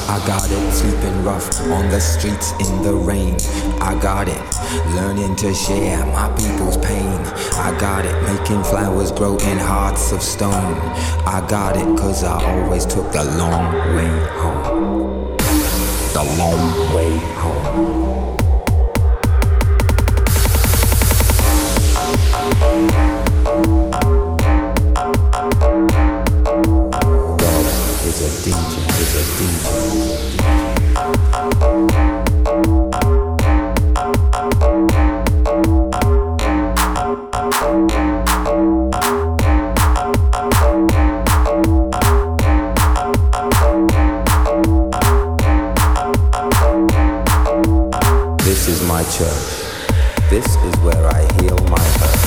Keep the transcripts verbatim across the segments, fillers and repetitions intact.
I got it, sleeping rough on the streets in the rain. I got it, learning to share my people's pain. I got it, making flowers grow in hearts of stone. I got it, cause I always took the long way home. The long way home. Is a D J, is a D J. This is my church. This is where I heal my hurt.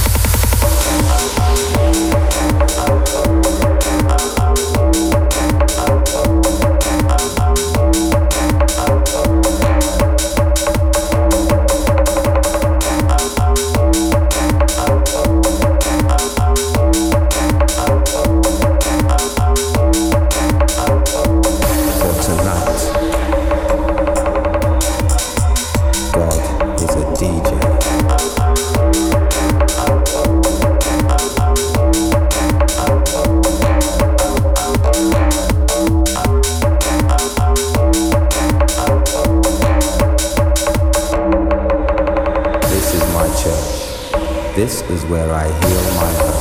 This is where I heal my heart.